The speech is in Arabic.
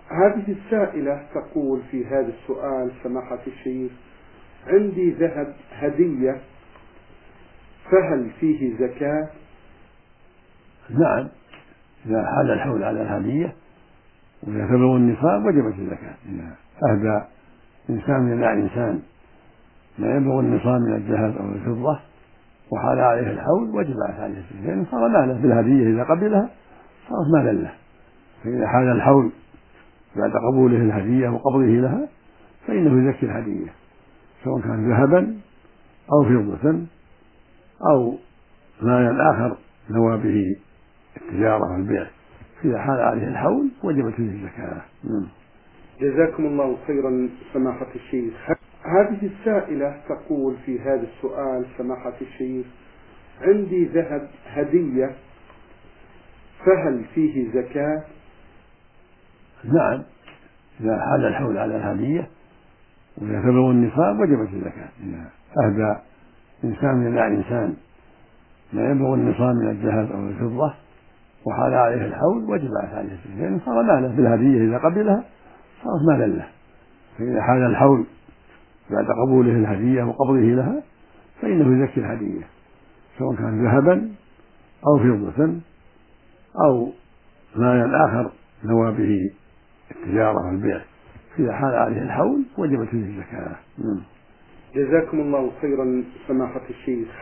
هذه السائلة تقول في هذا السؤال: سماحة الشيخ، عندي ذهب هدية، فهل فيه زكاة؟ نعم، إذا حال الحول على الهدية وإذا بلغ النصاب وجبت الزكاة. إذا أهدى إنسان إلى إنسان ما يبلغ النصاب من الذهب أو الفضة وحال عليه الحول وجبت عليه الزكاة، لأنه صار ماله بالهدية، إذا قبلها صارت مالا له. فإذا حال الحول بعد قبوله الهدية وقبضه لها فإنه يزكي الهدية، سواء كان ذهبا أو فضة أو مالا آخر نوى به التجارة والبيع. إذا حال عليه الحول وجبت فيه الزكاة. جزاكم الله خيرا سماحة الشيخ. هذه السائلة تقول في هذا السؤال: سماحة الشيخ، عندي ذهب هدية، فهل فيه زكاة؟ نعم، إذا حال الحول على الهدية وإذا بلغ النصاب وجبت الزكاة. إذا أهدى إنسان إلى إنسان ما يبلغ النصاب من الذهب أو الفضة وحال عليه الحول وجبت عليه الزكاة، لأنه صار ماله بالهدية، إذا قبلها صارت مالا له. فإذا حال الحول بعد قبوله الهدية وقبضه لها فإنه يزكي الهدية، سواء كان ذهبا أو فضة أو مالا آخر نوى به التجارة والبيع. إذا حال عليه الحول وجبت فيه الزكاة. جزاكم الله خيرا سماحة الشيخ.